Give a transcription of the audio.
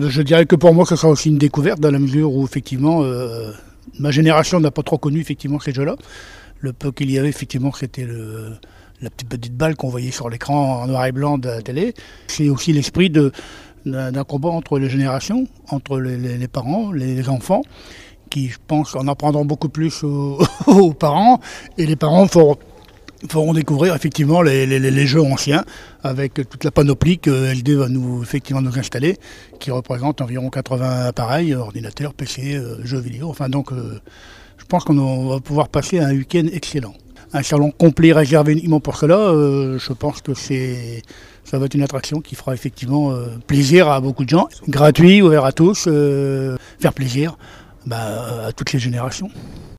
Je dirais que pour moi, ce sera aussi une découverte dans la mesure où effectivement, ma génération n'a pas trop connu effectivement ces jeux-là. Le peu qu'il y avait effectivement, c'était la petite balle qu'on voyait sur l'écran en noir et blanc de la télé. C'est aussi l'esprit d'un combat entre les générations, entre les parents, les enfants, qui, je pense, en apprendront beaucoup plus aux parents, et les parents feront découvrir effectivement les jeux anciens avec toute la panoplie que LD va effectivement nous installer, qui représente environ 80 appareils, ordinateurs, PC, jeux vidéo. Enfin donc, je pense qu'on va pouvoir passer un week-end excellent. Un salon complet réservé uniquement pour cela, je pense que ça va être une attraction qui fera effectivement plaisir à beaucoup de gens. Gratuit, ouvert à tous, faire plaisir à toutes les générations.